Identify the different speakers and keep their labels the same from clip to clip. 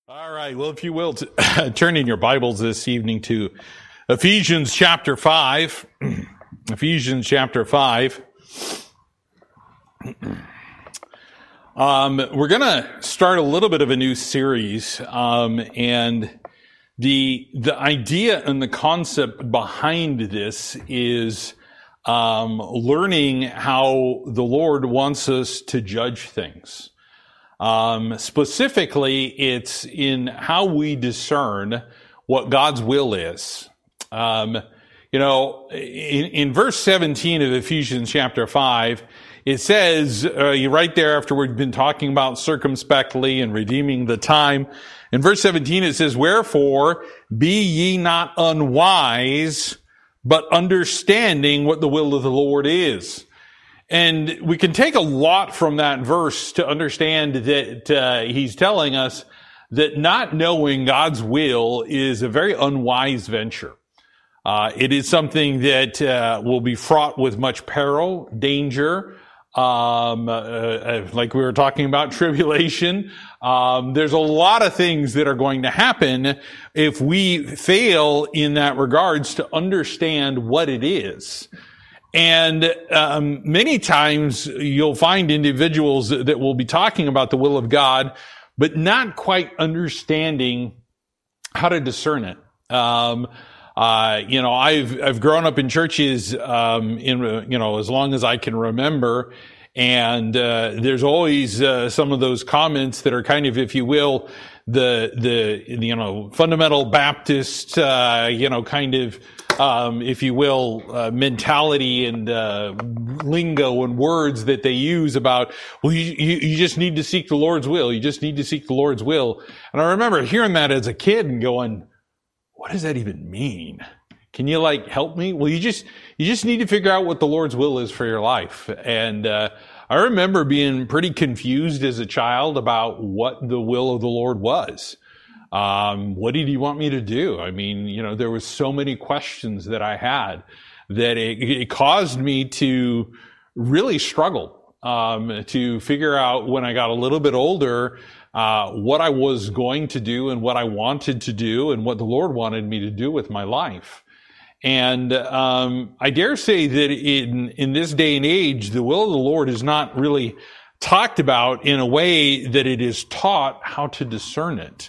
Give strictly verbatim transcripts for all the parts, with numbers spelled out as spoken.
Speaker 1: All right. Well, if you will, t- turn in your Bibles this evening to Ephesians chapter five. Ephesians chapter five. Um, we're going to start a little bit of a new series, um, and the the idea and the concept behind this is um, learning how the Lord wants us to judge things. Um, specifically, it's in how we discern what God's will is. Um, you know, in, in verse seventeen of Ephesians chapter five, it says, uh, right there after we've been talking about circumspectly and redeeming the time, in verse seventeen it says, "Wherefore be ye not unwise, but understanding what the will of the Lord is." And we can take a lot from that verse to understand that uh, he's telling us that not knowing God's will is a very unwise venture. Uh, it is something that uh, will be fraught with much peril, danger, um, uh, uh, like we were talking about, tribulation. Um, there's a lot of things that are going to happen if we fail in that regards to understand what it is. And um, many times you'll find individuals that will be talking about the will of God, but not quite understanding how to discern it. Um, uh, you know, I've I've grown up in churches, um, in you know, as long as I can remember, and uh, there's always uh, some of those comments that are kind of, if you will, the the you know fundamental Baptist, uh, you know, kind of. Um, if you will, uh, mentality and uh, lingo and words that they use about, well, you, you, you just need to seek the Lord's will. You just need to seek the Lord's will. And I remember hearing that as a kid and going, what does that even mean? Can you like help me? Well, you just you just need to figure out what the Lord's will is for your life. And uh, I remember being pretty confused as a child about what the will of the Lord was. Um, what did he want me to do? I mean, you know, there was so many questions that I had that it, it caused me to really struggle, um, to figure out when I got a little bit older, uh, what I was going to do and what I wanted to do and what the Lord wanted me to do with my life. And, um, I dare say that in, in this day and age, the will of the Lord is not really talked about in a way that it is taught how to discern it.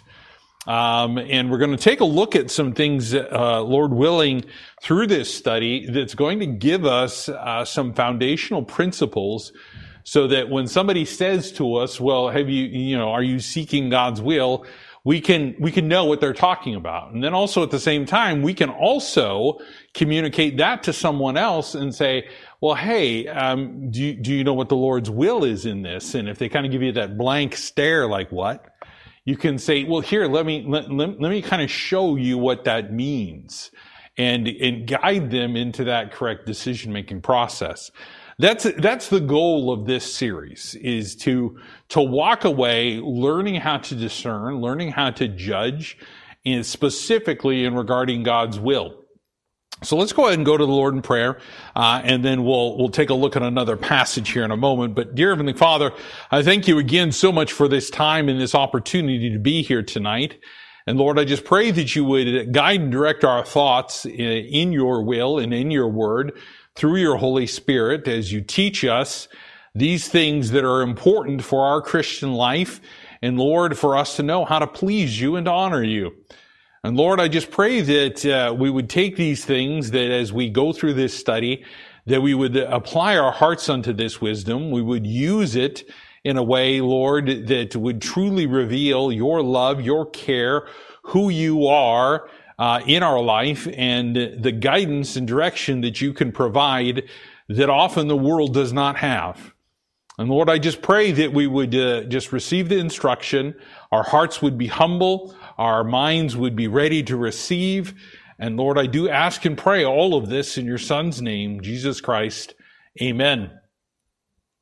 Speaker 1: Um, and we're going to take a look at some things, uh, Lord willing, through this study that's going to give us uh, some foundational principles so that when somebody says to us, well, have you, you know, are you seeking God's will? We can, we can know what they're talking about. And then also at the same time, we can also communicate that to someone else and say, well, hey, um, do you, do you know what the Lord's will is in this? And if they kind of give you that blank stare, like what? You can say, well, here, let me, let, let, let me kind of show you what that means and, and guide them into that correct decision-making process. That's, that's the goal of this series, is to, to walk away learning how to discern, learning how to judge, and specifically in regarding God's will. So let's go ahead and go to the Lord in prayer, uh, and then we'll we'll take a look at another passage here in a moment. But dear Heavenly Father, I thank you again so much for this time and this opportunity to be here tonight. And Lord, I just pray that you would guide and direct our thoughts in your will and in your word through your Holy Spirit as you teach us these things that are important for our Christian life. And Lord, for us to know how to please you and to honor you. And Lord, I just pray that uh, we would take these things, that as we go through this study, that we would apply our hearts unto this wisdom. We would use it in a way, Lord, that would truly reveal your love, your care, who you are uh, in our life, and the guidance and direction that you can provide that often the world does not have. And Lord, I just pray that we would uh, just receive the instruction. Our hearts would be humble. Our minds would be ready to receive. And Lord, I do ask and pray all of this in your Son's name, Jesus Christ. Amen.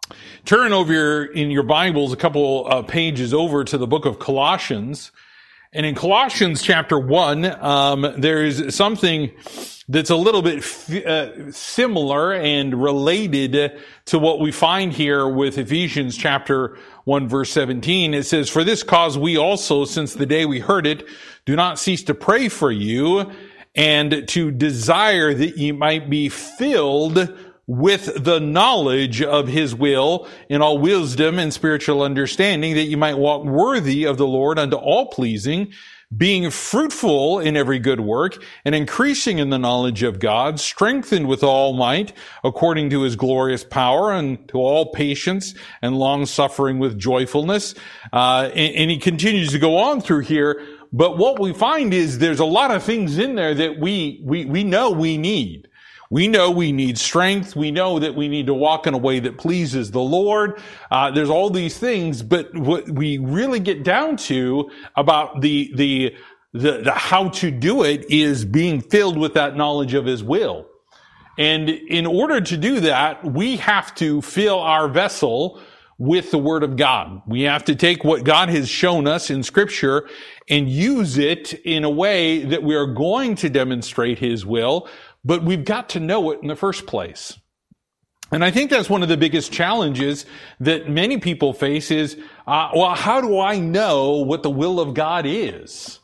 Speaker 1: Turn over your, in your Bibles a couple uh, pages over to the book of Colossians. And in Colossians chapter one, um, there is something that's a little bit uh, similar and related to what we find here with Ephesians chapter one verse seventeen. It says, "For this cause we also, since the day we heard it, do not cease to pray for you, and to desire that ye might be filled with the knowledge of his will in all wisdom and spiritual understanding, that you might walk worthy of the Lord unto all pleasing, being fruitful in every good work, and increasing in the knowledge of God, strengthened with all might, according to his glorious power, and to all patience and long suffering with joyfulness." Uh, and, and he continues to go on through here. But what we find is there's a lot of things in there that we, we, we know we need. We know we need strength. We know that we need to walk in a way that pleases the Lord. Uh, there's all these things, but what we really get down to about the, the, the, the how to do it is being filled with that knowledge of his will. And in order to do that, we have to fill our vessel with the Word of God. We have to take what God has shown us in Scripture and use it in a way that we are going to demonstrate his will, but we've got to know it in the first place. And I think that's one of the biggest challenges that many people face is, uh, well, how do I know what the will of God is?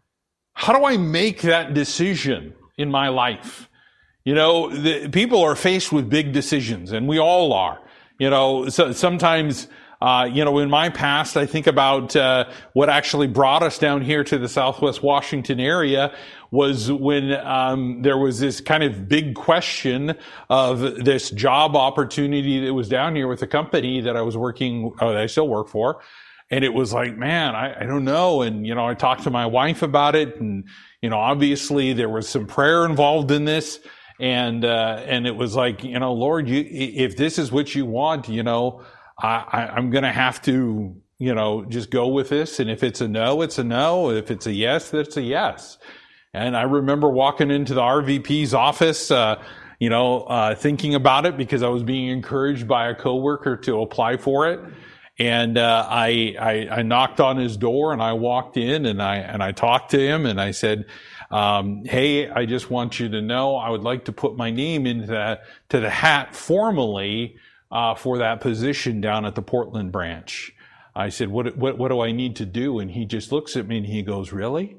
Speaker 1: How do I make that decision in my life? You know, the, people are faced with big decisions, and we all are. You know, so sometimes, uh, you know, in my past, I think about uh, what actually brought us down here to the Southwest Washington area was when um, there was this kind of big question of this job opportunity that was down here with a company that I was working, uh, that I still work for. And it was like, man, I, I don't know. And, you know, I talked to my wife about it. And, you know, obviously there was some prayer involved in this. And, uh, and it was like, you know, Lord, you, if this is what you want, you know, I, I, I'm going to have to, you know, just go with this. And if it's a no, it's a no. If it's a yes, that's a yes. And I remember walking into the R V P's office, uh, you know, uh, thinking about it because I was being encouraged by a coworker to apply for it. And, uh, I, I, I knocked on his door and I walked in and I, and I talked to him and I said, um, hey, I just want you to know I would like to put my name into the, to the hat formally, uh, for that position down at the Portland branch. I said, what, what, what do I need to do? And he just looks at me and he goes, really?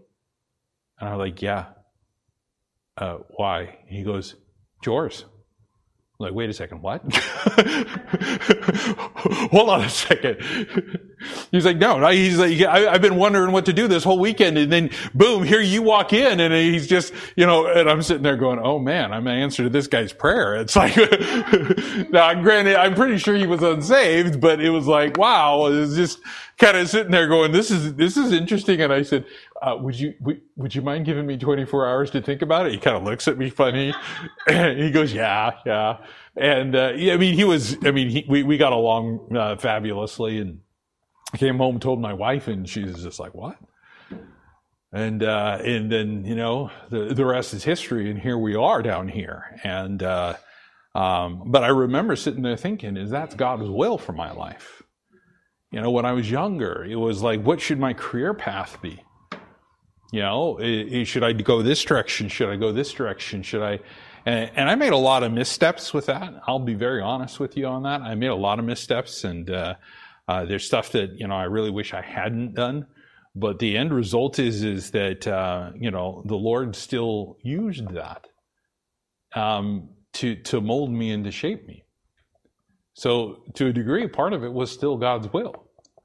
Speaker 1: And I'm like, yeah. Uh, why? He goes, it's yours. I'm like, wait a second, what? Hold on a second. He's like, no, no. He's like, I, I've been wondering what to do this whole weekend. And then boom, here you walk in and he's just, you know, and I'm sitting there going, oh man, I'm an answer to this guy's prayer. It's like, now granted, I'm pretty sure he was unsaved, but it was like, wow, it was just kind of sitting there going, this is, this is interesting. And I said, uh, would you, would, would you mind giving me twenty-four hours to think about it? He kind of looks at me funny and he goes, yeah, yeah. And, uh, yeah, I mean, he was, I mean, he, we, we got along, uh, fabulously, and I came home, told my wife, and she was just like, what? And, uh, and then, you know, the, the rest is history, and here we are down here. And, uh, um, but I remember sitting there thinking, is that God's will for my life? You know, when I was younger, it was like, what should my career path be? You know, it, it, should I go this direction? Should I go this direction? Should I? And, and I made a lot of missteps with that. I'll be very honest with you on that. I made a lot of missteps, and uh, uh, there's stuff that, you know, I really wish I hadn't done. But the end result is is that uh, you know, the Lord still used that um, to to mold me and to shape me. So to a degree, part of it was still God's will.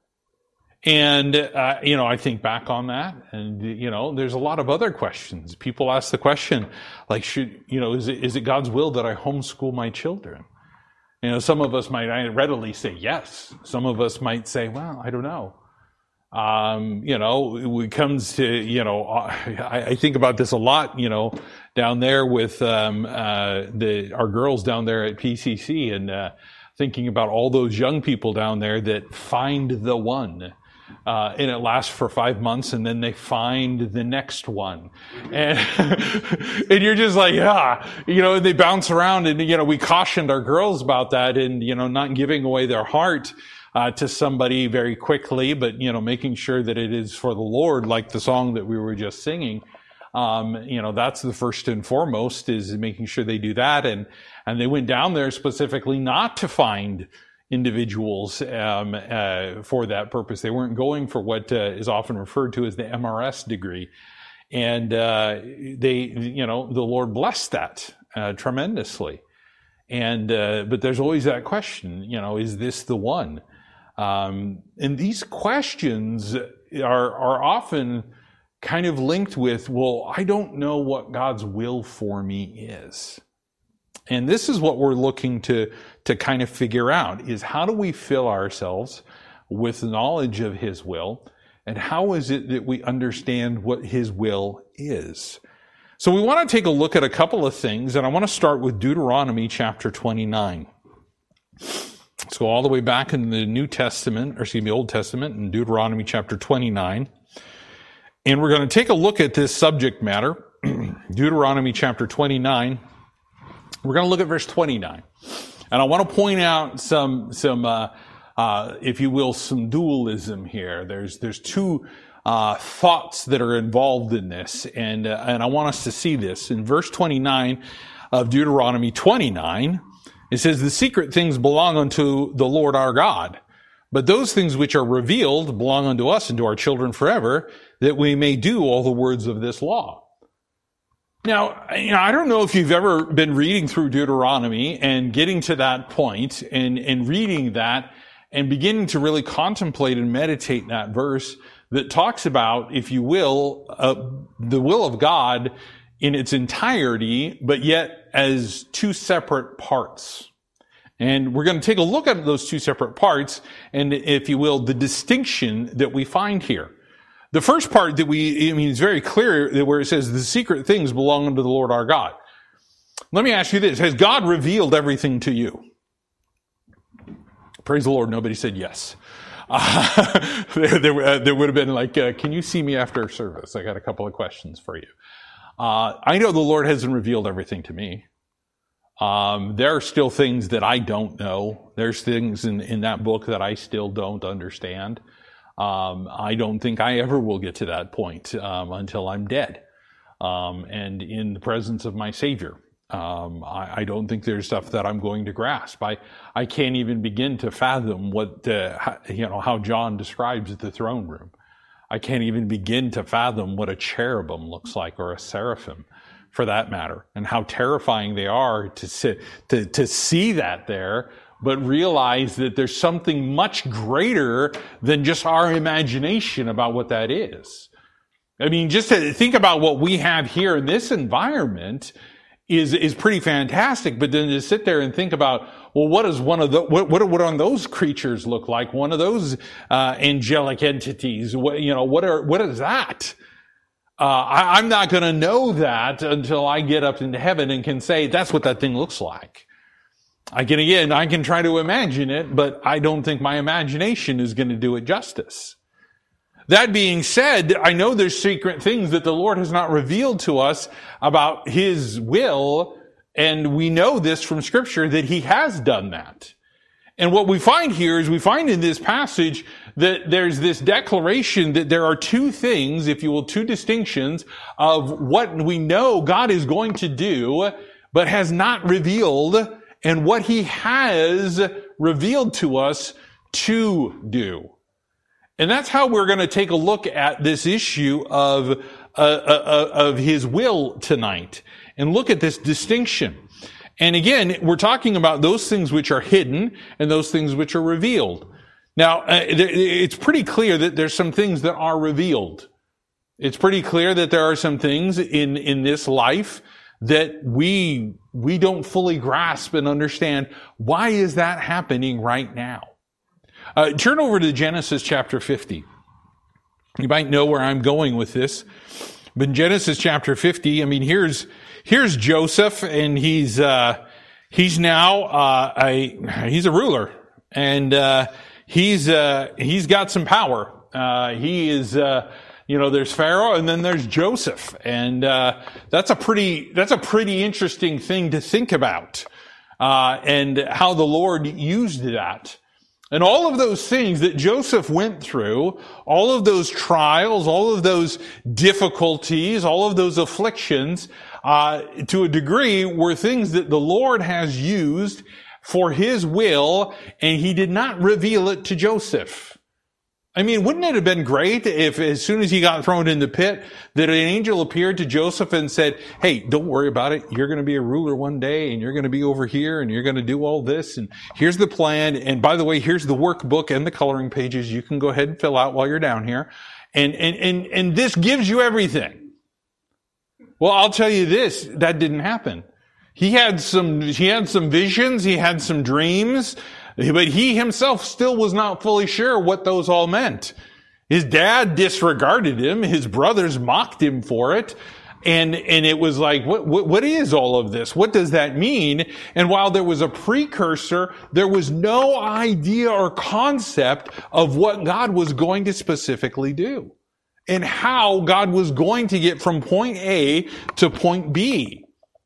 Speaker 1: And, uh, you know, I think back on that, and, you know, there's a lot of other questions. People ask the question, like, should, you know, is it, is it God's will that I homeschool my children? You know, some of us might readily say yes. Some of us might say, well, I don't know. Um, you know, it comes to, you know, I, I think about this a lot, you know, down there with, um, uh, the, our girls down there at P C C, and, uh, thinking about all those young people down there that find the one. Uh, and it lasts for five months and then they find the next one. And, and you're just like, yeah, you know, they bounce around, and, you know, we cautioned our girls about that, and, you know, not giving away their heart. uh, to somebody very quickly, but, you know, making sure that it is for the Lord, like the song that we were just singing. Um, you know, that's the first and foremost, is making sure they do that. And, and they went down there specifically not to find individuals um, uh, for that purpose. They weren't going for what uh, is often referred to as the M R S degree. And uh, they, you know, the Lord blessed that uh, tremendously. And uh, but there's always that question, you know, is this the one? Um, and these questions are are often kind of linked with, well, I don't know what God's will for me is. And this is what we're looking to, to kind of figure out, is how do we fill ourselves with knowledge of His will, and how is it that we understand what His will is? So we want to take a look at a couple of things, and I want to start with Deuteronomy chapter twenty-nine. Let's go all the way back in the New Testament, or excuse me, Old Testament, in Deuteronomy chapter twenty-nine. And we're going to take a look at this subject matter, Deuteronomy chapter twenty-nine. We're going to look at verse twenty-nine. And I want to point out some, some, uh, uh, if you will, some dualism here. There's, there's two, uh, thoughts that are involved in this. And, uh, and I want us to see this. In verse twenty-nine of Deuteronomy twenty-nine, it says, "The secret things belong unto the Lord our God, but those things which are revealed belong unto us and to our children forever, that we may do all the words of this law." Now, you know, I don't know if you've ever been reading through Deuteronomy and getting to that point and, and reading that and beginning to really contemplate and meditate that verse that talks about, if you will, uh, the will of God in its entirety, but yet as two separate parts. And we're going to take a look at those two separate parts and, if you will, the distinction that we find here. The first part that we, I mean, it's very clear that where it says the secret things belong unto the Lord our God. Let me ask you this. Has God revealed everything to you? Praise the Lord. Nobody said yes. Uh, there, there, uh, there would have been like, uh, can you see me after service? I got a couple of questions for you. Uh, I know the Lord hasn't revealed everything to me. Um, there are still things that I don't know. There's things in, in that book that I still don't understand. Um, I don't think I ever will get to that point um, until I'm dead um, and in the presence of my Savior. Um, I, I don't think there's stuff that I'm going to grasp. I, I can't even begin to fathom what uh, how, you know how John describes the throne room. I can't even begin to fathom what a cherubim looks like, or a seraphim, for that matter, and how terrifying they are to sit, to to see that there. But realize that there's something much greater than just our imagination about what that is. I mean, just to think about what we have here in this environment is, is pretty fantastic. But then to sit there and think about, well, what does one of the, what, what, what do those creatures look like? One of those, uh, angelic entities, what, you know, what are, what is that? Uh, I, I'm not going to know that until I get up into heaven and can say, that's what that thing looks like. I can, again, I can try to imagine it, but I don't think my imagination is going to do it justice. That being said, I know there's secret things that the Lord has not revealed to us about His will, and we know this from Scripture that He has done that. And what we find here is we find in this passage that there's this declaration that there are two things, if you will, two distinctions of what we know God is going to do, but has not revealed, and what He has revealed to us to do. And that's how we're going to take a look at this issue of, uh, uh, of His will tonight, and look at this distinction. And again, we're talking about those things which are hidden and those things which are revealed. Now, uh, it's pretty clear that there's some things that are revealed. It's pretty clear that there are some things in, in this life that we, we don't fully grasp and understand. Why is that happening right now? Uh, turn over to Genesis chapter fifty. You might know where I'm going with this. But in Genesis chapter fifty, I mean, here's, here's Joseph, and he's, uh, he's now, uh, a, he's a ruler, and, uh, he's, uh, he's got some power. Uh, he is, uh, You know, there's Pharaoh and then there's Joseph. And, uh, that's a pretty, that's a pretty interesting thing to think about, uh, and how the Lord used that. And all of those things that Joseph went through, all of those trials, all of those difficulties, all of those afflictions, uh, to a degree were things that the Lord has used for His will, and He did not reveal it to Joseph. I mean, wouldn't it have been great if as soon as he got thrown in the pit, that an angel appeared to Joseph and said, hey, don't worry about it. You're going to be a ruler one day, and you're going to be over here, and you're going to do all this, and here's the plan. And by the way, here's the workbook and the coloring pages you can go ahead and fill out while you're down here. And, and, and, and this gives you everything. Well, I'll tell you this, that didn't happen. He had some, he had some visions, he had some dreams, but he himself still was not fully sure what those all meant. His dad disregarded him. His brothers mocked him for it. And, and it was like, what, what, what is all of this? What does that mean? And while there was a precursor, there was no idea or concept of what God was going to specifically do and how God was going to get from point A to point B.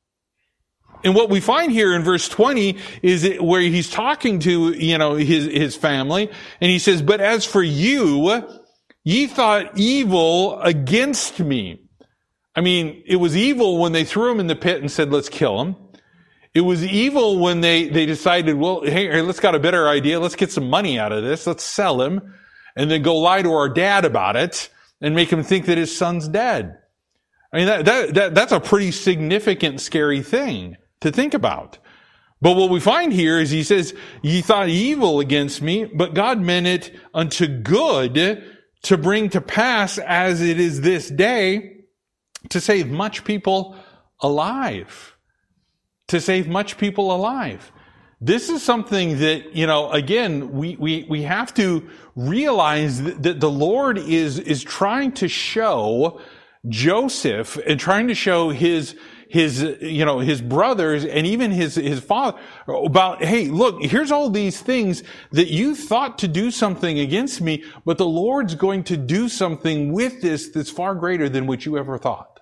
Speaker 1: And what we find here in verse twenty is it where he's talking to, you know, his, his family, and he says, but as for you, ye thought evil against me. I mean, it was evil when they threw him in the pit and said, let's kill him. It was evil when they, they decided, well, hey, hey, let's got a better idea. Let's get some money out of this. Let's sell him and then go lie to our dad about it and make him think that his son's dead. I mean, that, that, that that's a pretty significant, scary thing to think about. But what we find here is he says, ye thought evil against me, but God meant it unto good to bring to pass as it is this day, to save much people alive. To save much people alive. This is something that, you know, again, we, we, we have to realize that, that the Lord is, is trying to show Joseph and trying to show his his, you know, his brothers and even his, his father about, hey, look, here's all these things that you thought to do something against me, but the Lord's going to do something with this that's far greater than what you ever thought.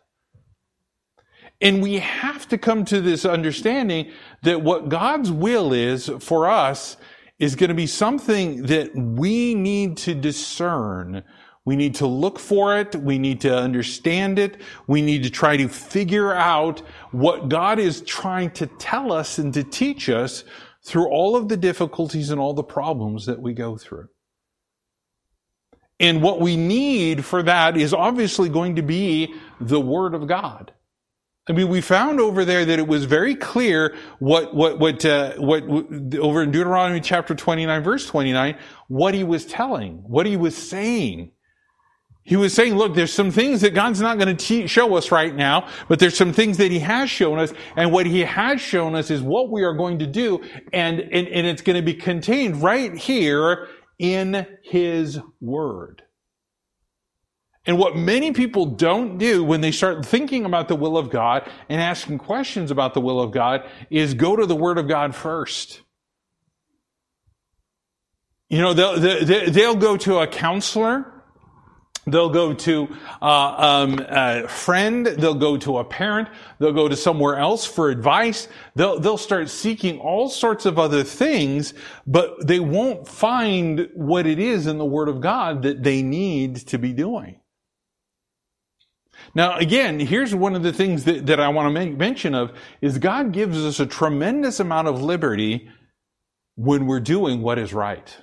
Speaker 1: And we have to come to this understanding that what God's will is for us is going to be something that we need to discern. We need to look for it. We need to understand it. We need to try to figure out what God is trying to tell us and to teach us through all of the difficulties and all the problems that we go through. And what we need for that is obviously going to be the Word of God. I mean, we found over there that it was very clear what, what, what, uh, what, over in Deuteronomy chapter twenty-nine, verse twenty-nine, what he was telling, what he was saying. He was saying, look, there's some things that God's not going to te- show us right now, but there's some things that He has shown us, and what He has shown us is what we are going to do, and, and, and it's going to be contained right here in His Word. And what many people don't do when they start thinking about the will of God and asking questions about the will of God is go to the Word of God first. You know, they'll, they'll go to a counselor. They'll go to uh, um, a friend. They'll go to a parent. They'll go to somewhere else for advice. They'll they'll start seeking all sorts of other things, but they won't find what it is in the Word of God that they need to be doing. Now, again, here's one of the things that, that I want to make mention of is God gives us a tremendous amount of liberty when we're doing what is right.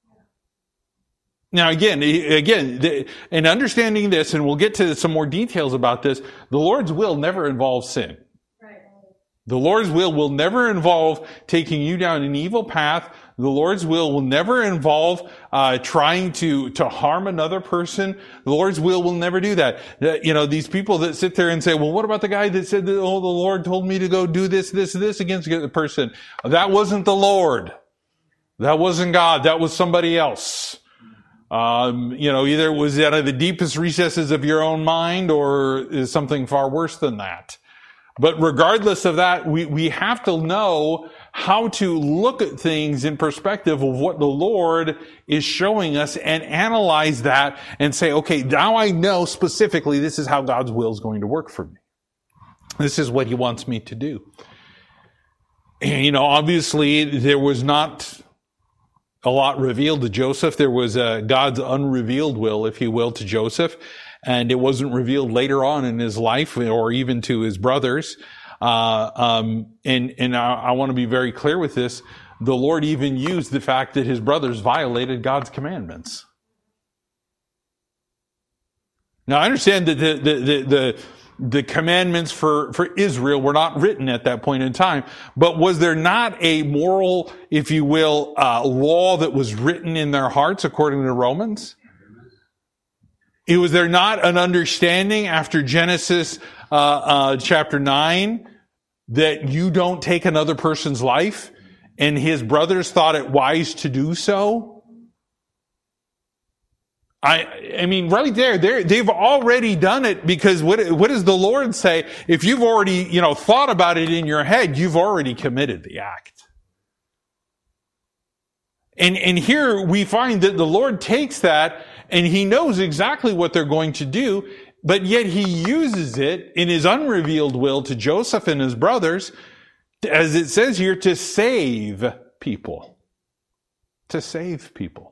Speaker 1: Now, again, again, in understanding this, and we'll get to some more details about this, the Lord's will never involves sin. Right. The Lord's will will never involve taking you down an evil path. The Lord's will will never involve uh trying to to harm another person. The Lord's will will never do that. You know, these people that sit there and say, well, what about the guy that said that, oh, the Lord told me to go do this, this, this against the person? That wasn't the Lord. That wasn't God. That was somebody else. Um, you know, either it was out of the deepest recesses of your own mind or is something far worse than that. But regardless of that, we, we have to know how to look at things in perspective of what the Lord is showing us and analyze that and say, okay, now I know specifically this is how God's will is going to work for me. This is what He wants me to do. And, you know, obviously there was not a lot revealed to Joseph. There was uh, God's unrevealed will, if you will, to Joseph, and it wasn't revealed later on in his life or even to his brothers. Uh, um, and and I, I want to be very clear with this. The Lord even used the fact that his brothers violated God's commandments. Now, I understand that the the the, the The commandments for, for Israel were not written at that point in time, but was there not a moral, if you will, uh, law that was written in their hearts according to Romans? It was there not an understanding after Genesis uh, uh, chapter nine that you don't take another person's life, and his brothers thought it wise to do so? I, I mean, right there, they've already done it, because what, what does the Lord say? If you've already, you know, thought about it in your head, you've already committed the act. And, and here we find that the Lord takes that and he knows exactly what they're going to do, but yet he uses it in his unrevealed will to Joseph and his brothers, as it says here, to save people. To save people.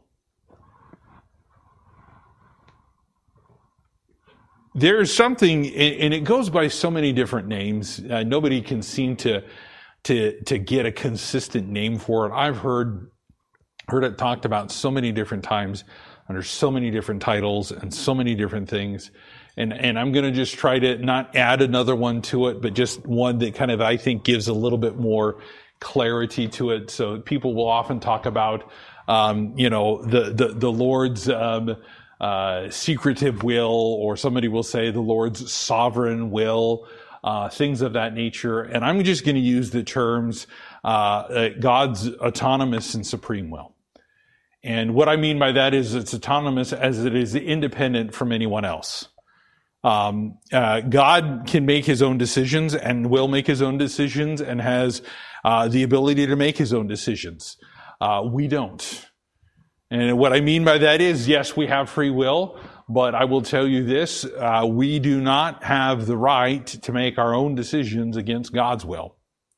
Speaker 1: There's something, and it goes by so many different names. Uh, nobody can seem to, to, to get a consistent name for it. I've heard, heard it talked about so many different times under so many different titles and so many different things. And, and I'm going to just try to not add another one to it, but just one that kind of, I think, gives a little bit more clarity to it. So people will often talk about, um, you know, the, the, the Lord's, um, Uh, secretive will, or somebody will say the Lord's sovereign will, uh, things of that nature. And I'm just going to use the terms uh, uh, God's autonomous and supreme will. And what I mean by that is it's autonomous as it is independent from anyone else. Um, uh, God can make his own decisions and will make his own decisions and has uh, the ability to make his own decisions. Uh, we don't. And what I mean by that is, yes, we have free will, but I will tell you this, uh, we do not have the right to make our own decisions against God's will.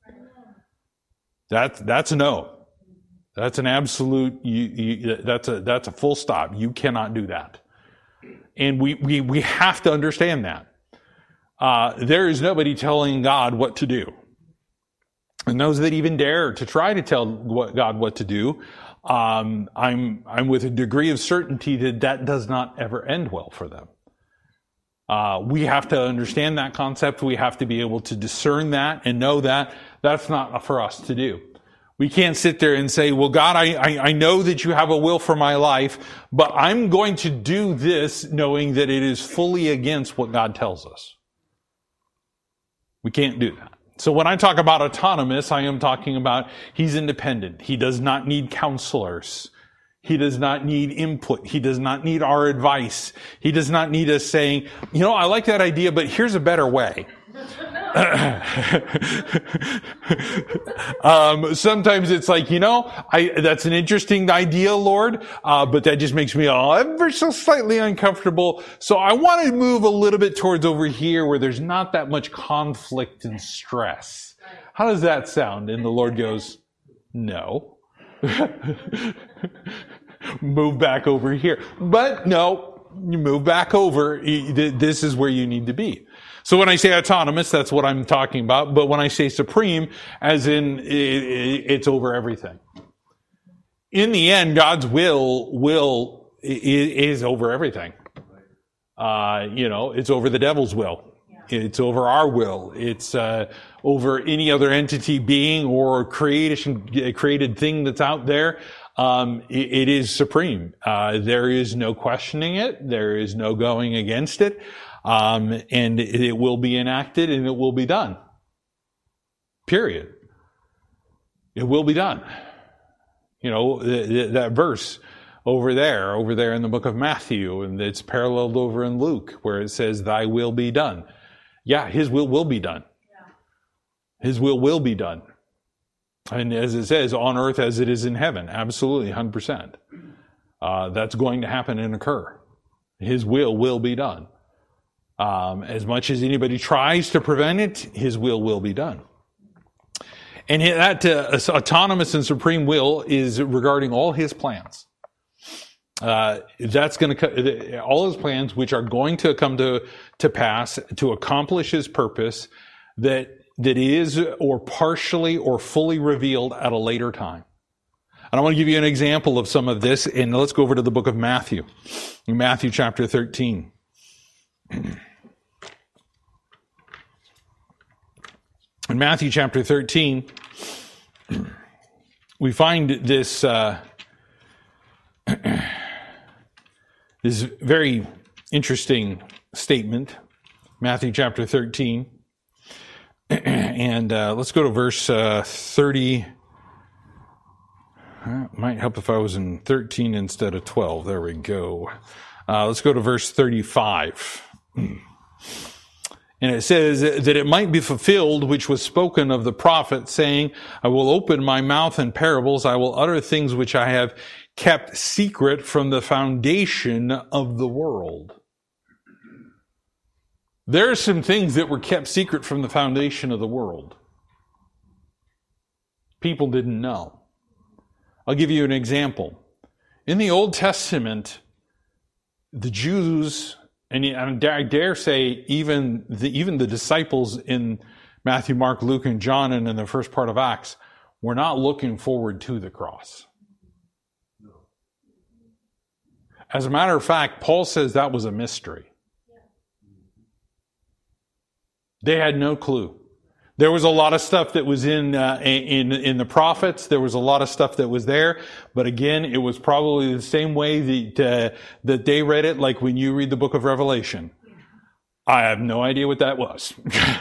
Speaker 1: That, that's a no. That's an absolute, you, you, that's a, that's a full stop. You cannot do that. And we, we, we have to understand that. Uh, there is nobody telling God what to do. And those that even dare to try to tell God what to do, Um, I'm, I'm with a degree of certainty that that does not ever end well for them. Uh, we have to understand that concept. We have to be able to discern that and know that that's not for us to do. We can't sit there and say, well, God, I, I, I know that you have a will for my life, but I'm going to do this knowing that it is fully against what God tells us. We can't do that. So when I talk about autonomous, I am talking about he's independent. He does not need counselors. He does not need input. He does not need our advice. He does not need us saying, you know, I like that idea, but here's a better way. um, sometimes it's like, you know, I, that's an interesting idea, Lord, uh, but that just makes me ever so slightly uncomfortable. So I want to move a little bit towards over here where there's not that much conflict and stress. How does that sound? And the Lord goes, no. Move back over here. But no, you move back over. This is where you need to be. So when I say autonomous, that's what I'm talking about. But when I say supreme, as in it's over everything. In the end, God's will will is over everything. Uh, you know, it's over the devil's will. It's over our will. It's uh, over any other entity, being, or creation, created thing that's out there. Um, it, it is supreme. Uh, there is no questioning it. There is no going against it. Um, and it, it will be enacted and it will be done. Period. It will be done. You know, th- th- that verse over there, over there in the book of Matthew, and it's paralleled over in Luke, where it says, thy will be done. Yeah, his will will be done. His will will be done. And as it says, on earth as it is in heaven. Absolutely, one hundred percent. Uh, that's going to happen and occur. His will will be done. Um, as much as anybody tries to prevent it, his will will be done. And that uh, autonomous and supreme will is regarding all his plans. Uh, that's going to, all his plans, which are going to come to, to pass to accomplish his purpose, that, that is or partially or fully revealed at a later time. And I want to give you an example of some of this, and let's go over to the book of Matthew. In Matthew chapter thirteen. In Matthew chapter thirteen, we find this, uh, this very interesting statement. Matthew chapter thirteen. And uh, let's go to verse uh, thirty. Uh, might help if I was in thirteen instead of twelve. There we go. Uh, let's go to verse thirty-five. And it says that it might be fulfilled, which was spoken of the prophet, saying, I will open my mouth in parables. I will utter things which I have kept secret from the foundation of the world. There are some things that were kept secret from the foundation of the world. People didn't know. I'll give you an example. In the Old Testament, the Jews, and I dare say even the, even the disciples in Matthew, Mark, Luke, and John, and in the first part of Acts, were not looking forward to the cross. As a matter of fact, Paul says that was a mystery. They had no clue. There was a lot of stuff that was in, uh, in, in the prophets. There was a lot of stuff that was there. But again, it was probably the same way that, uh, that they read it, like when you read the book of Revelation. I have no idea what that was.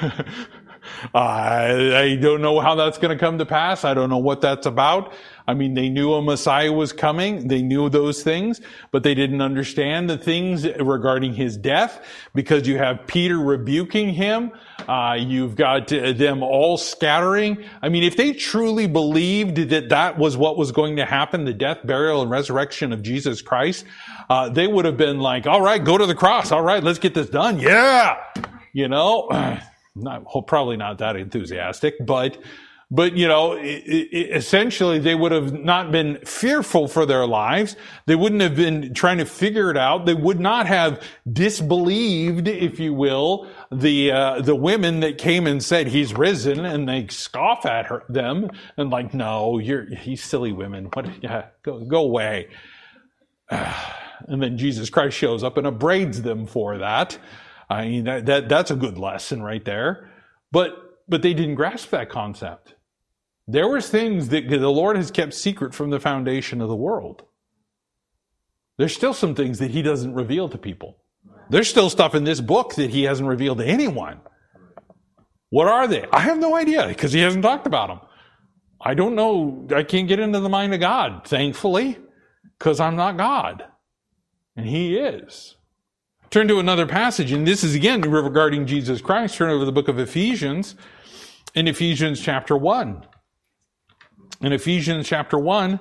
Speaker 1: I, I don't know how that's going to come to pass. I don't know what that's about. I mean, they knew a Messiah was coming. They knew those things, but they didn't understand the things regarding his death, because you have Peter rebuking him. Uh, you've got them all scattering. I mean, if they truly believed that that was what was going to happen, the death, burial, and resurrection of Jesus Christ, uh, they would have been like, all right, go to the cross. All right, let's get this done. Yeah. You know, not, probably not that enthusiastic, but, but, you know, it, it, essentially they would have not been fearful for their lives. They wouldn't have been trying to figure it out. They would not have disbelieved, if you will, the, uh, the women that came and said he's risen, and they scoff at her, them and like, no, you're, he's silly women. What? Yeah, go, go away. And then Jesus Christ shows up and upbraids them for that. I mean, that, that, that's a good lesson right there. But, but they didn't grasp that concept. There was things that the Lord has kept secret from the foundation of the world. There's still some things that he doesn't reveal to people. There's still stuff in this book that he hasn't revealed to anyone. What are they? I have no idea, because he hasn't talked about them. I don't know. I can't get into the mind of God, thankfully, because I'm not God. And he is. Turn to another passage, and this is again regarding Jesus Christ. Turn over to the book of Ephesians, in Ephesians chapter one. In Ephesians chapter one,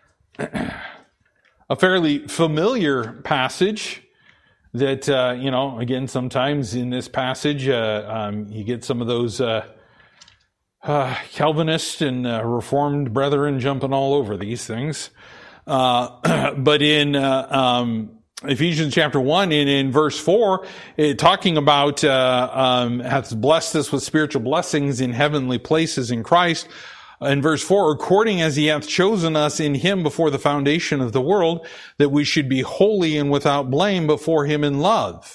Speaker 1: a fairly familiar passage that, uh, you know, again, sometimes in this passage, uh, um, you get some of those uh, uh, Calvinist and uh, Reformed brethren jumping all over these things. Uh, but in... Uh, um, Ephesians chapter one, and in verse four, it, talking about, uh, um, hath blessed us with spiritual blessings in heavenly places in Christ. In verse four, according as he hath chosen us in him before the foundation of the world, that we should be holy and without blame before him in love.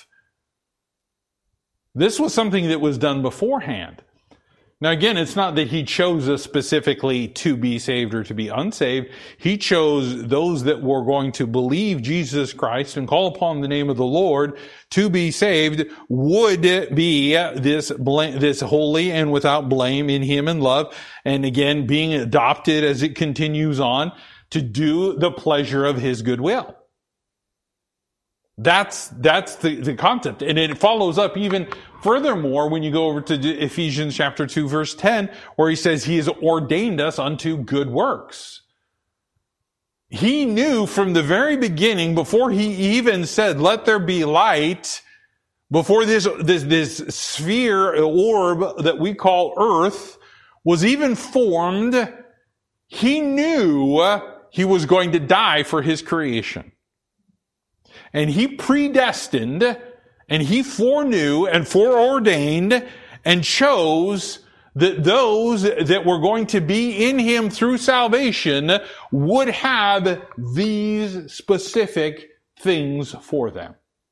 Speaker 1: This was something that was done beforehand. Now again, it's not that he chose us specifically to be saved or to be unsaved. He chose those that were going to believe Jesus Christ and call upon the name of the Lord to be saved would be this bl- this holy and without blame in him in love. And again, being adopted as it continues on to do the pleasure of his goodwill. That's, that's the, the concept. And it follows up even furthermore when you go over to Ephesians chapter two verse ten, where he says he has ordained us unto good works. He knew from the very beginning, before he even said, let there be light, before this, this, this sphere, orb that we call earth was even formed, he knew he was going to die for his creation. And he predestined, and he foreknew and foreordained and chose that those that were going to be in him through salvation would have these specific things for them.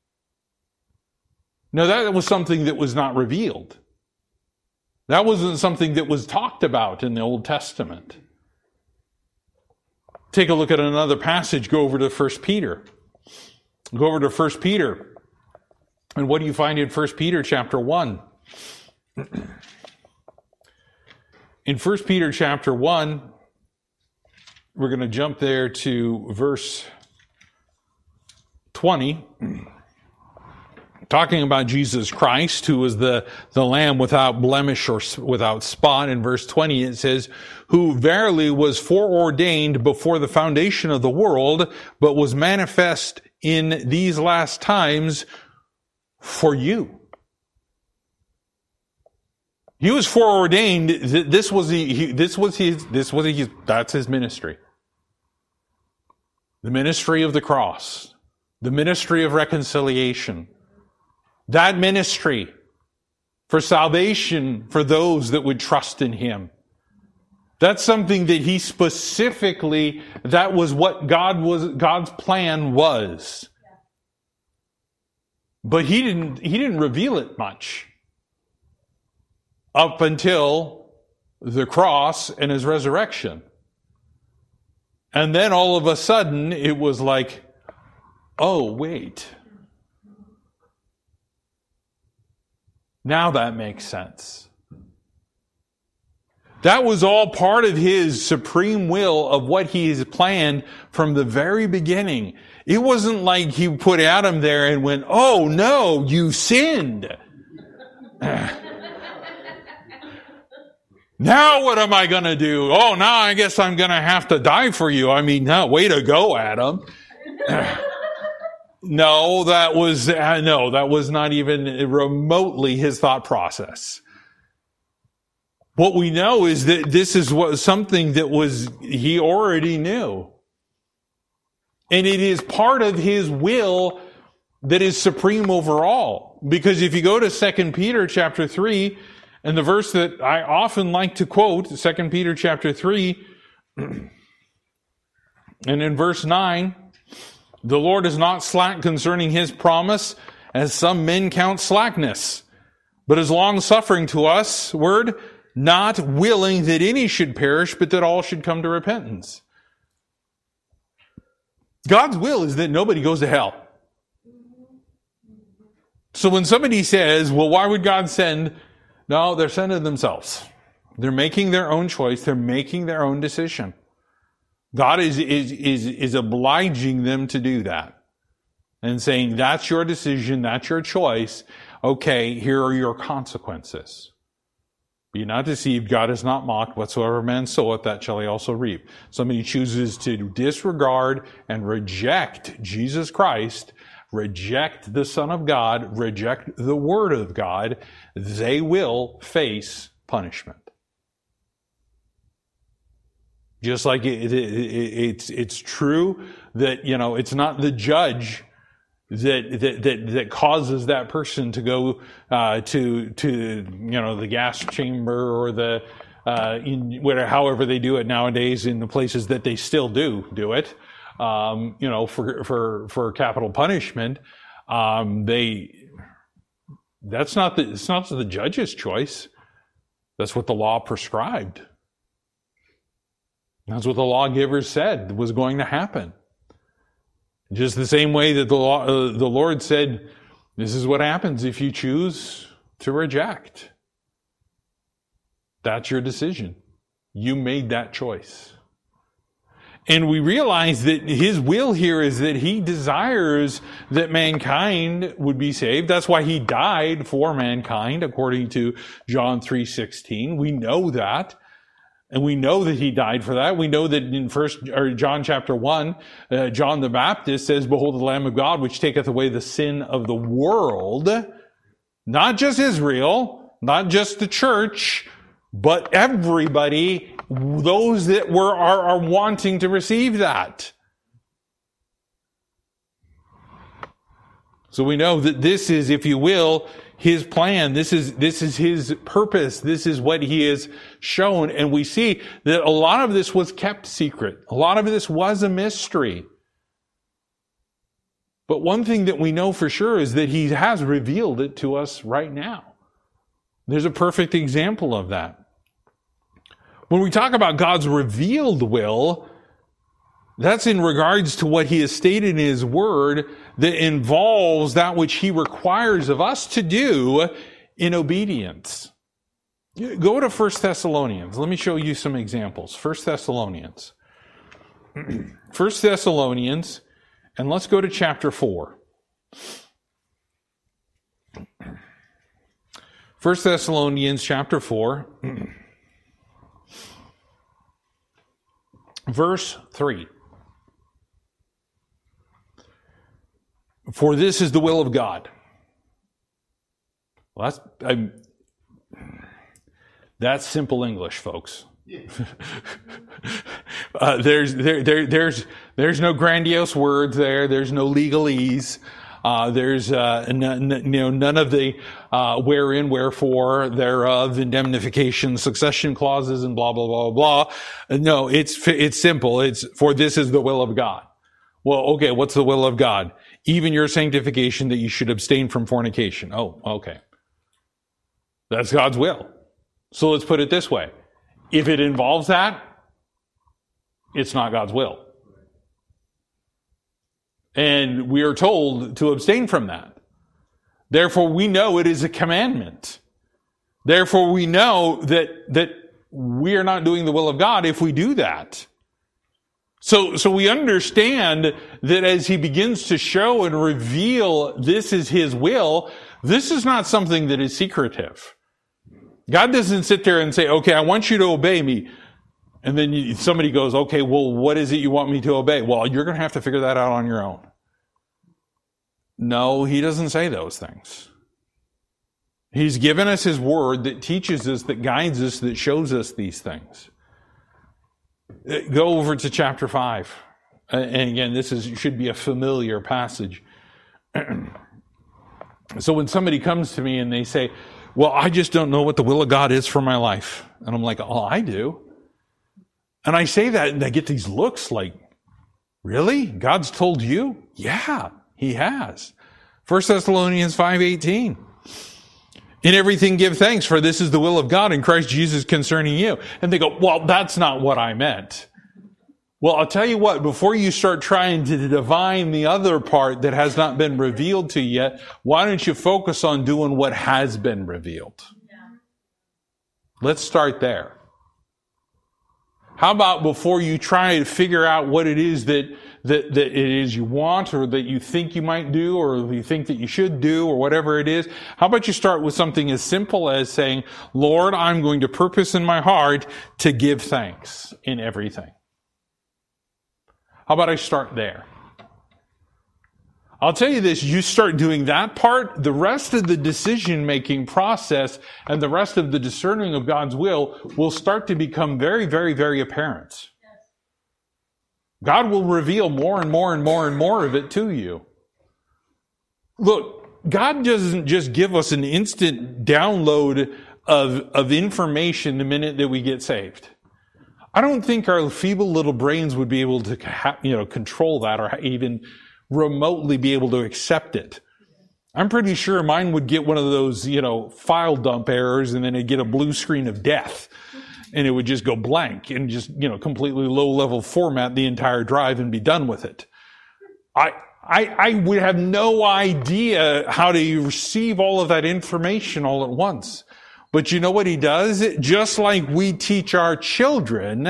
Speaker 1: Now, that was something that was not revealed. That wasn't something that was talked about in the Old Testament. Take a look at another passage. Go over to First Peter. Go over to First Peter. And what do you find in First Peter chapter one? In First Peter chapter one, we're going to jump there to verse twenty. Talking about Jesus Christ, who was the, the Lamb without blemish or without spot. In verse twenty it says, who verily was foreordained before the foundation of the world, but was manifest in these last times for you. He was foreordained. This was the, he, this was his, this was his, that's his ministry. The ministry of the cross. The ministry of reconciliation. That ministry for salvation for those that would trust in him. That's something that he specifically, that was what God was, God's plan was. But he didn't, he didn't reveal it much up until the cross and his resurrection. And then all of a sudden it was like, oh, wait. Now that makes sense. That was all part of his supreme will of what he has planned from the very beginning. It wasn't like he put Adam there and went, oh no, you sinned. Now what am I going to do? Oh, now I guess I'm going to have to die for you. I mean, no, way to go, Adam. No, that was, uh, no, that was not even remotely his thought process. What we know is that this is what, something that was, he already knew. And it is part of his will that is supreme over all. Because if you go to Second Peter chapter three, and the verse that I often like to quote, Second Peter chapter three, and in verse nine, the Lord is not slack concerning his promise, as some men count slackness, but is long-suffering to us, word, not willing that any should perish, but that all should come to repentance. God's will is that nobody goes to hell. So when somebody says, well, why would God send? No, they're sending themselves. They're making their own choice. They're making their own decision. God is, is, is, is obliging them to do that. And saying, that's your decision, that's your choice. Okay, here are your consequences. Be not deceived, God is not mocked. Whatsoever man soweth, that shall he also reap. Somebody chooses to disregard and reject Jesus Christ, reject the Son of God, reject the Word of God, they will face punishment. Just like it, it, it, it's it's true that, you know, it's not the judge that that that, that causes that person to go uh, to to you know the gas chamber or the uh, in whatever however they do it nowadays in the places that they still do do it. Um, you know, for for for capital punishment, um, they that's not the it's not the judge's choice. That's what the law prescribed. That's what the lawgivers said was going to happen. Just the same way that the law, uh, the Lord said, this is what happens if you choose to reject. That's your decision. You made that choice. And we realize that his will here is that he desires that mankind would be saved. That's why he died for mankind, according to John three sixteen. We know that. And we know that he died for that. We know that in first or John chapter one, uh, John the Baptist says, behold the Lamb of God, which taketh away the sin of the world. Not just Israel, not just the church, but everybody, those that were are, are wanting to receive that. So we know that this is, if you will, his plan. This is, this is his purpose. This is what he has shown. And we see that a lot of this was kept secret. A lot of this was a mystery. But one thing that we know for sure is that he has revealed it to us right now. There's a perfect example of that. When we talk about God's revealed will, that's in regards to what he has stated in his word that involves that which he requires of us to do in obedience. Go to First Thessalonians. Let me show you some examples. First Thessalonians. First Thessalonians, and let's go to chapter four. First Thessalonians chapter four, verse three. For this is the will of God. Well, that's, I'm, that's simple English, folks. uh, there's there, there there's there's no grandiose words there. There's no legalese. Uh, there's uh, n- n- you know none of the uh, wherein, wherefore, thereof, indemnification, succession clauses, and blah blah blah blah. No, it's it's simple. It's for this is the will of God. Well, okay, what's the will of God? Even your sanctification, that you should abstain from fornication. Oh, okay. That's God's will. So let's put it this way. If it involves that, it's not God's will. And we are told to abstain from that. Therefore, we know it is a commandment. Therefore, we know that, that we are not doing the will of God if we do that. So, so we understand that as he begins to show and reveal this is his will, this is not something that is secretive. God doesn't sit there and say, okay, I want you to obey me. And then you, somebody goes, okay, well, what is it you want me to obey? Well, you're going to have to figure that out on your own. No, he doesn't say those things. He's given us his word that teaches us, that guides us, that shows us these things. Go over to chapter five. And again, this is should be a familiar passage. So when somebody comes to me and they say, well, I just don't know what the will of God is for my life. And I'm like, oh, I do. And I say that and I get these looks like, really? God's told you? Yeah, he has. First Thessalonians five eighteen. In everything give thanks, for this is the will of God in Christ Jesus concerning you. And they go, well, that's not what I meant. Well, I'll tell you what, before you start trying to divine the other part that has not been revealed to you yet, why don't you focus on doing what has been revealed? Yeah. Let's start there. How about before you try to figure out what it is that, that, that it is you want or that you think you might do or you think that you should do or whatever it is, how about you start with something as simple as saying, Lord, I'm going to purpose in my heart to give thanks in everything. How about I start there? I'll tell you this, you start doing that part, the rest of the decision-making process and the rest of the discerning of God's will will start to become very, very, very apparent. God will reveal more and more and more and more of it to you. Look, God doesn't just give us an instant download of, of information the minute that we get saved. I don't think our feeble little brains would be able to, you know, control that or even remotely be able to accept it. I'm pretty sure mine would get one of those, you know, file dump errors and then it'd get a blue screen of death and it would just go blank and just, you know, completely low level format the entire drive and be done with it. I, I, I would have no idea how to receive all of that information all at once. But you know what he does? Just like we teach our children,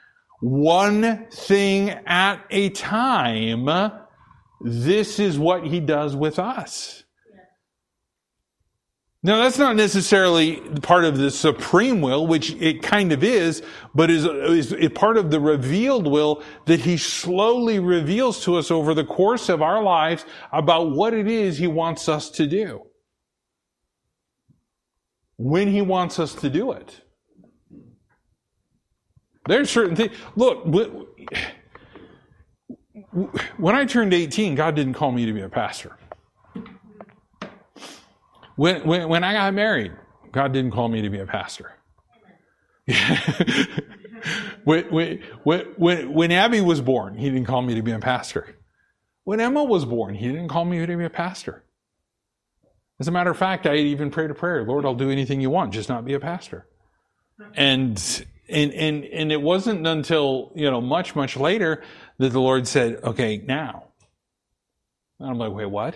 Speaker 1: one thing at a time, this is what he does with us. Now, that's not necessarily part of the supreme will, which it kind of is, but is, is part of the revealed will that he slowly reveals to us over the course of our lives about what it is he wants us to do. When he wants us to do it. There's certain things. Look, when I turned eighteen, God didn't call me to be a pastor. When, when, when I got married, God didn't call me to be a pastor. when, when, when, when Abby was born, He didn't call me to be a pastor. When Emma was born, He didn't call me to be a pastor. As a matter of fact, I even prayed a prayer, Lord, I'll do anything you want, just not be a pastor. And and and and it wasn't until, you know, much, much later that the Lord said, okay, now. And I'm like, wait, what?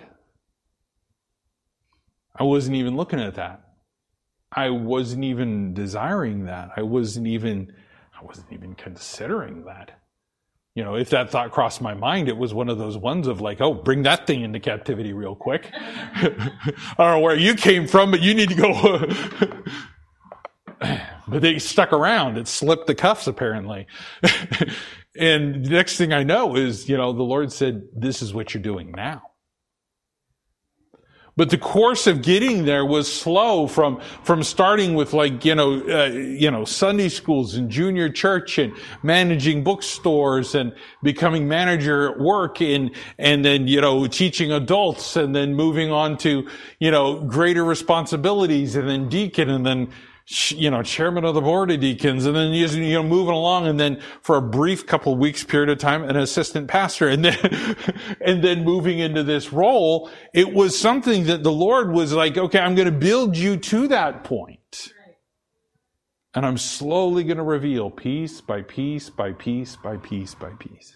Speaker 1: I wasn't even looking at that. I wasn't even desiring that. I wasn't even, I wasn't even considering that. You know, if that thought crossed my mind, it was one of those ones of like, oh, bring that thing into captivity real quick. I don't know where you came from, but you need to go. But they stuck around. It slipped the cuffs, apparently. And the next thing I know is, you know, the Lord said, this is what you're doing now. But the course of getting there was slow from, from starting with like, you know, uh, you know, Sunday schools and junior church and managing bookstores and becoming manager at work and, and then, you know, teaching adults and then moving on to, you know, greater responsibilities and then deacon and then, you know, chairman of the board of deacons, and then, you know, moving along, and then for a brief couple of weeks period of time, an assistant pastor, and then, and then moving into this role. It was something that the Lord was like, okay, I'm going to build you to that point. And I'm slowly going to reveal piece by piece by piece by piece by piece.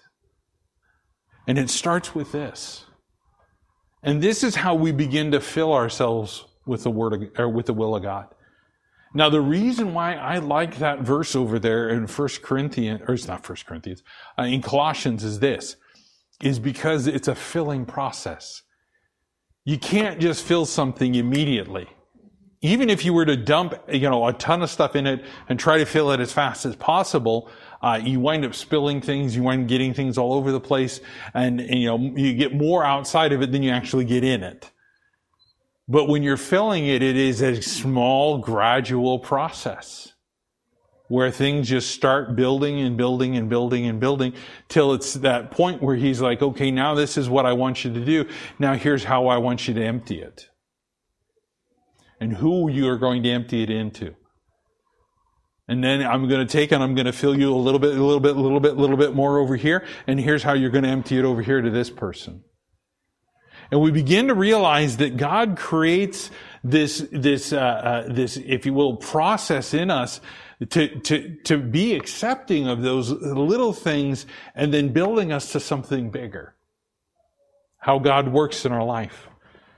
Speaker 1: And it starts with this. And this is how we begin to fill ourselves with the word of, or with the will of God. Now, the reason why I like that verse over there in First Corinthians, or it's not First Corinthians, uh, in Colossians is this, is because it's a filling process. You can't just fill something immediately. Even if you were to dump, you know, a ton of stuff in it and try to fill it as fast as possible, uh, you wind up spilling things, you wind up getting things all over the place, and, and you know, you get more outside of it than you actually get in it. But when you're filling it, it is a small, gradual process where things just start building and building and building and building till it's that point where He's like, okay, now this is what I want you to do. Now here's how I want you to empty it. And who you are going to empty it into. And then I'm going to take and I'm going to fill you a little bit, a little bit, a little bit, a little bit more over here. And here's how you're going to empty it over here to this person. And we begin to realize that God creates this, this, uh, uh, this, if you will, process in us to, to, to be accepting of those little things and then building us to something bigger. How God works in our life.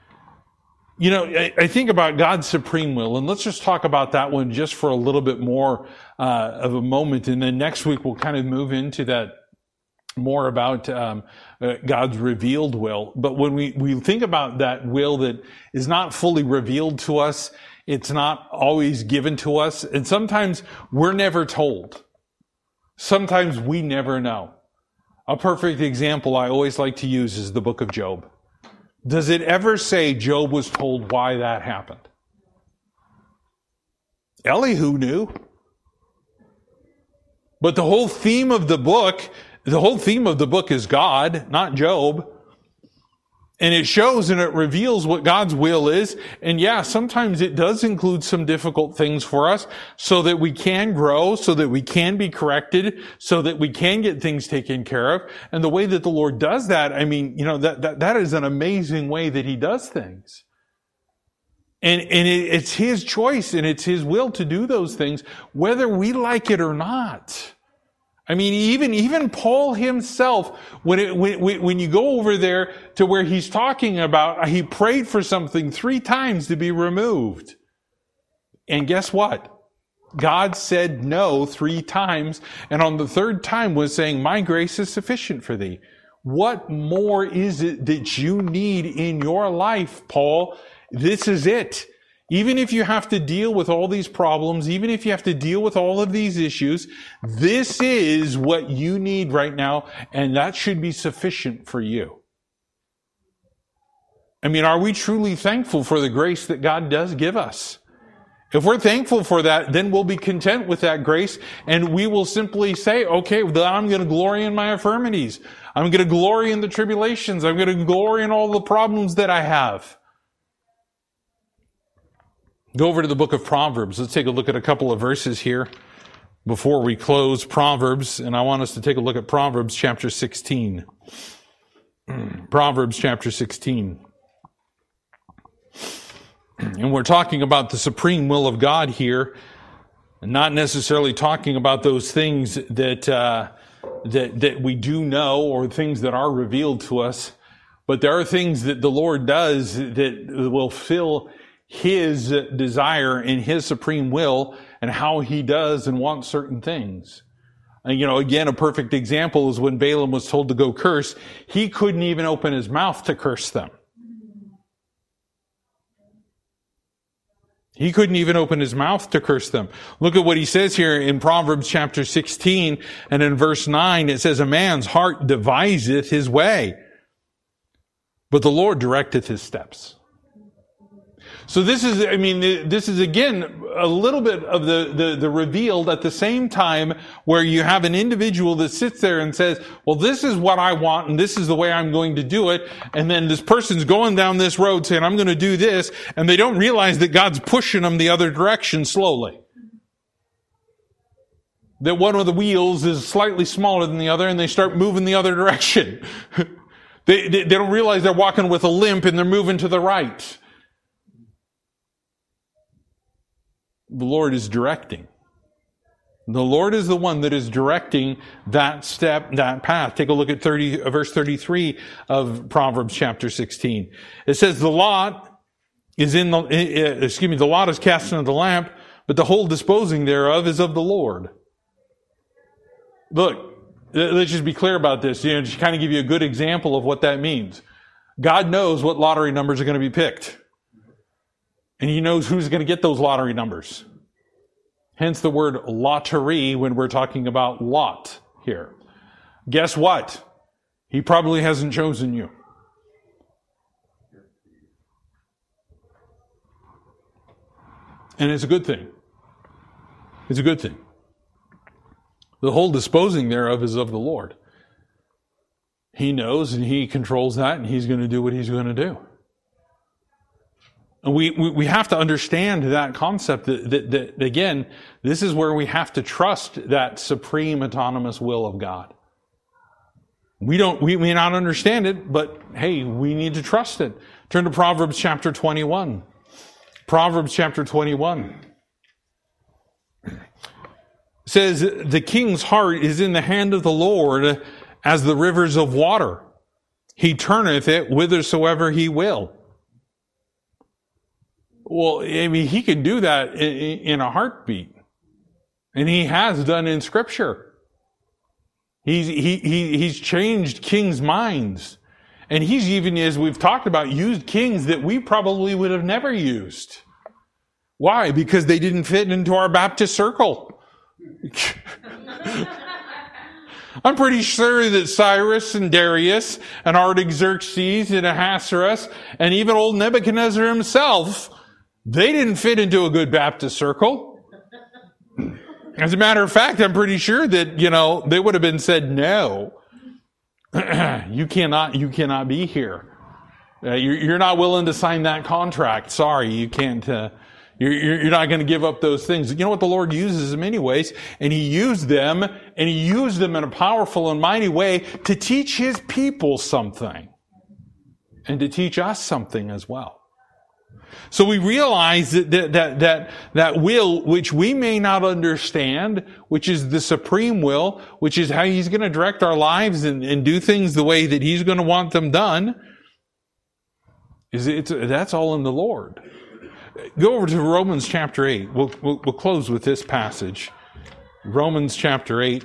Speaker 1: You know, I, I think about God's supreme will, and let's just talk about that one just for a little bit more, uh, of a moment. And then next week we'll kind of move into that more about um, uh, God's revealed will. But when we, we think about that will that is not fully revealed to us, it's not always given to us, and sometimes we're never told. Sometimes we never know. A perfect example I always like to use is the book of Job. Does it ever say Job was told why that happened? Elihu knew. But the whole theme of the book The whole theme of the book is God, not Job. And it shows and it reveals what God's will is. And yeah, sometimes it does include some difficult things for us so that we can grow, so that we can be corrected, so that we can get things taken care of. And the way that the Lord does that, I mean, you know, that, that, that is an amazing way that He does things. And, and it, it's His choice and it's His will to do those things, whether we like it or not. I mean, even, even Paul himself, when it, when, when you go over there to where he's talking about, he prayed for something three times to be removed. And guess what? God said no three times, and on the third time was saying, my grace is sufficient for thee. What more is it that you need in your life, Paul? This is it. Even if you have to deal with all these problems, even if you have to deal with all of these issues, this is what you need right now, and that should be sufficient for you. I mean, are we truly thankful for the grace that God does give us? If we're thankful for that, then we'll be content with that grace, and we will simply say, okay, then I'm going to glory in my infirmities. I'm going to glory in the tribulations. I'm going to glory in all the problems that I have. Go over to the book of Proverbs. Let's take a look at a couple of verses here before we close Proverbs, and I want us to take a look at Proverbs chapter sixteen. Proverbs chapter sixteen. And we're talking about the supreme will of God here, and not necessarily talking about those things that uh, that that we do know or things that are revealed to us, but there are things that the Lord does that will fill His desire and His supreme will and how He does and wants certain things. And, you know, again, a perfect example is when Balaam was told to go curse. He couldn't even open his mouth to curse them. He couldn't even open his mouth to curse them. Look at what he says here in Proverbs chapter sixteen and in verse nine. It says, a man's heart deviseth his way, but the Lord directeth his steps. So this is, I mean, this is again a little bit of the, the, the revealed at the same time where you have an individual that sits there and says, well, this is what I want and this is the way I'm going to do it. And then this person's going down this road saying, I'm going to do this. And they don't realize that God's pushing them the other direction slowly. That one of the wheels is slightly smaller than the other and they start moving the other direction. they, they, they don't realize they're walking with a limp and they're moving to the right. The Lord is directing. The Lord is the one that is directing that step, that path. Take a look at thirty, verse thirty-three of Proverbs chapter sixteen. It says, the lot is in the, excuse me, the lot is cast into the lamp, but the whole disposing thereof is of the Lord. Look, let's just be clear about this, you know, just kind of give you a good example of what that means. God knows what lottery numbers are going to be picked. And He knows who's going to get those lottery numbers. Hence the word lottery when we're talking about lot here. Guess what? He probably hasn't chosen you. And it's a good thing. It's a good thing. The whole disposing thereof is of the Lord. He knows and He controls that, and He's going to do what He's going to do. And we, we, we have to understand that concept that, that, that, again, this is where we have to trust that supreme autonomous will of God. We don't, we may not understand it, but hey, we need to trust it. Turn to Proverbs chapter twenty-one. Proverbs chapter twenty-one. It says, the king's heart is in the hand of the Lord as the rivers of water. He turneth it whithersoever He will. Well, I mean, He can do that in a heartbeat. And He has done in Scripture. He's, he, he, he's changed kings' minds. And He's even, as we've talked about, used kings that we probably would have never used. Why? Because they didn't fit into our Baptist circle. I'm pretty sure that Cyrus and Darius and Artaxerxes and Ahasuerus and even old Nebuchadnezzar himself, they didn't fit into a good Baptist circle. As a matter of fact, I'm pretty sure that, you know, they would have been said, no, you cannot, you cannot be here. Uh, you're, you're not willing to sign that contract. Sorry, you can't, uh, you're, you're not going to give up those things. You know what? The Lord uses them anyways, and He used them, and He used them in a powerful and mighty way to teach His people something and to teach us something as well. So we realize that, that, that, that, that will, which we may not understand, which is the supreme will, which is how He's going to direct our lives and, and do things the way that He's going to want them done, is it's, that's all in the Lord. Go over to Romans chapter eight. We'll, we'll, we'll close with this passage. Romans chapter eight.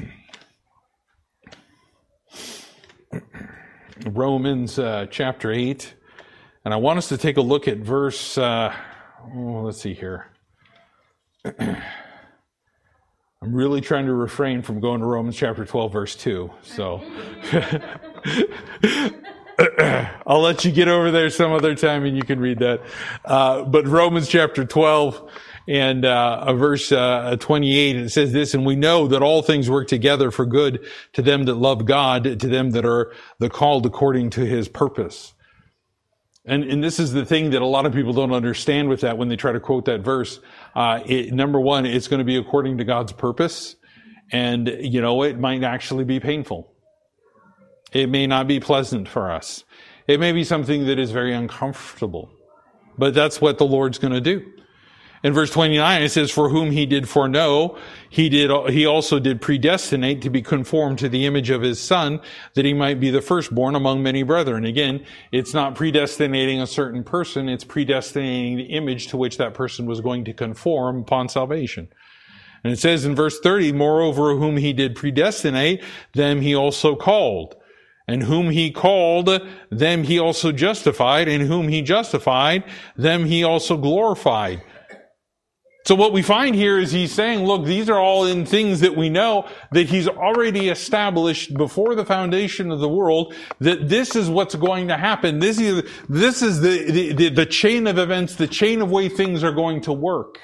Speaker 1: Romans uh, chapter eight. And I want us to take a look at verse, uh, oh, let's see here. I'm really trying to refrain from going to Romans chapter twelve, verse two. So, I'll let you get over there some other time and you can read that. Uh, but Romans chapter twelve and uh, verse uh, twenty-eight, it says this, and we know that all things work together for good to them that love God, to them that are the called according to his purpose. And, and this is the thing that a lot of people don't understand with that when they try to quote that verse. Uh, it, number one, it's going to be according to God's purpose. And, you know, it might actually be painful. It may not be pleasant for us. It may be something that is very uncomfortable. But that's what the Lord's going to do. In verse twenty-nine, it says, for whom he did foreknow, he did, he also did predestinate to be conformed to the image of his son, that he might be the firstborn among many brethren. Again, it's not predestinating a certain person, it's predestinating the image to which that person was going to conform upon salvation. And it says in verse thirty, moreover, whom he did predestinate, them he also called. And whom he called, them he also justified. And whom he justified, them he also glorified. So what we find here is he's saying, look, these are all in things that we know that he's already established before the foundation of the world, that this is what's going to happen. This is, this is the, the, the chain of events, the chain of way things are going to work.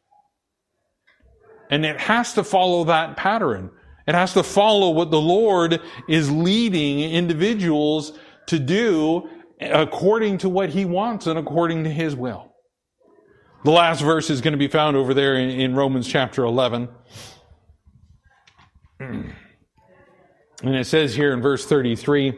Speaker 1: And it has to follow that pattern. It has to follow what the Lord is leading individuals to do according to what he wants and according to his will. The last verse is going to be found over there in, in Romans chapter eleven. And it says here in verse thirty-three,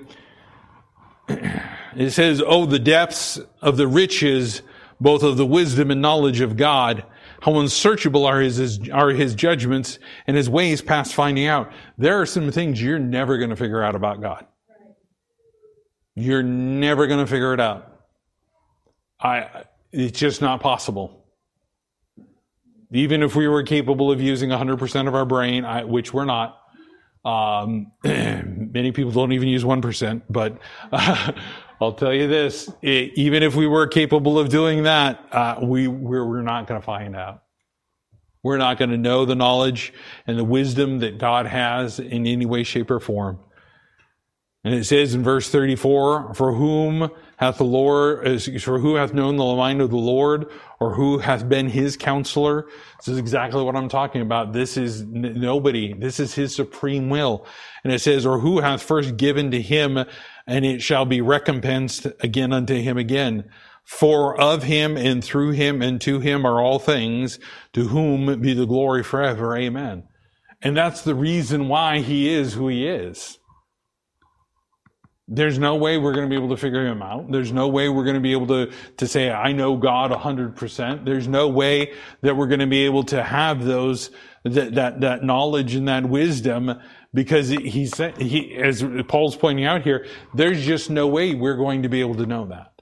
Speaker 1: it says, oh, the depths of the riches, both of the wisdom and knowledge of God, how unsearchable are his, his, are his judgments and his ways past finding out. There are some things you're never going to figure out about God. You're never going to figure it out. I... It's just not possible. Even if we were capable of using one hundred percent of our brain, I, which we're not, um, many people don't even use one percent, but uh, I'll tell you this, it, even if we were capable of doing that, uh, we, we're, we're not going to find out. We're not going to know the knowledge and the wisdom that God has in any way, shape, or form. And it says in verse thirty-four, for whom hath the Lord, for who hath known the mind of the Lord, or who hath been his counselor? This is exactly what I'm talking about. This is n- nobody. This is his supreme will. And it says, or who hath first given to him, and it shall be recompensed again unto him again. For of him and through him and to him are all things, to whom be the glory forever. Amen. And that's the reason why he is who he is. There's no way we're going to be able to figure him out. There's no way we're going to be able to, to say, I know God one hundred percent. There's no way that we're going to be able to have those, that, that, that knowledge and that wisdom, because he said, he, as Paul's pointing out here, there's just no way we're going to be able to know that.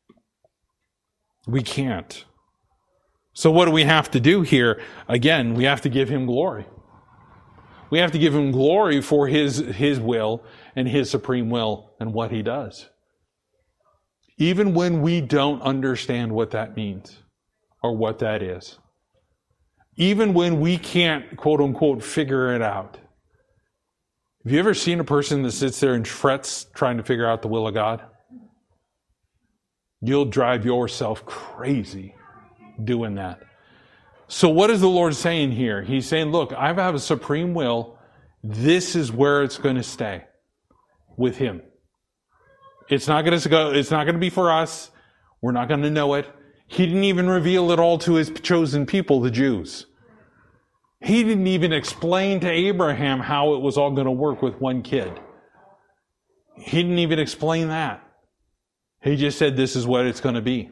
Speaker 1: We can't. So what do we have to do here? Again, we have to give him glory. We have to give him glory for his, his will and his supreme will and what he does. Even when we don't understand what that means or what that is. Even when we can't, quote unquote, figure it out. Have you ever seen a person that sits there and frets trying to figure out the will of God? You'll drive yourself crazy doing that. So what is the Lord saying here? He's saying, look, I have a supreme will. This is where it's going to stay with him. It's not going to go, it's not going to be for us. We're not going to know it. He didn't even reveal it all to his chosen people, the Jews. He didn't even explain to Abraham how it was all going to work with one kid. He didn't even explain that. He just said this is what it's going to be.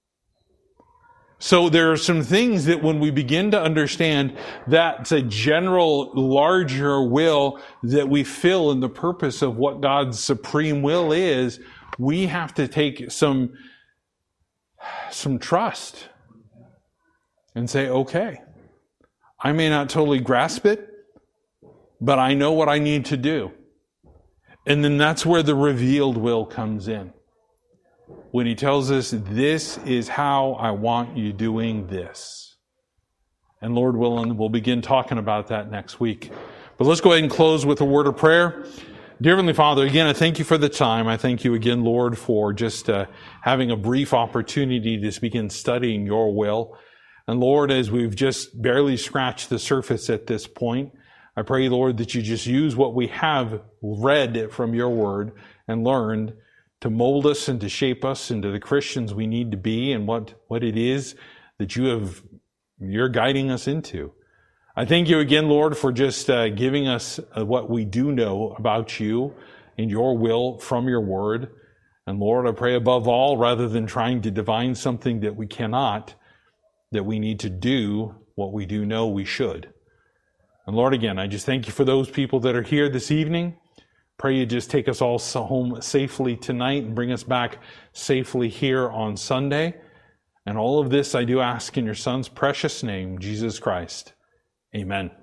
Speaker 1: So there are some things that when we begin to understand that's a general, larger will that we fill in the purpose of what God's supreme will is, we have to take some, some trust and say, okay, I may not totally grasp it, but I know what I need to do. And then that's where the revealed will comes in. When he tells us, this is how I want you doing this. And Lord willing, we'll begin talking about that next week. But let's go ahead and close with a word of prayer. Dear Heavenly Father, again, I thank you for the time. I thank you again, Lord, for just uh, having a brief opportunity to begin studying your will. And Lord, as we've just barely scratched the surface at this point, I pray, Lord, that you just use what we have read from your word and learned to mold us and to shape us into the Christians we need to be and what, what it is that you have, you're guiding us into. I thank you again, Lord, for just uh, giving us uh, what we do know about you and your will from your word. And Lord, I pray above all, rather than trying to divine something that we cannot, that we need to do what we do know we should. And Lord, again, I just thank you for those people that are here this evening. Pray you just take us all home safely tonight and bring us back safely here on Sunday. And all of this I do ask in your Son's precious name, Jesus Christ. Amen.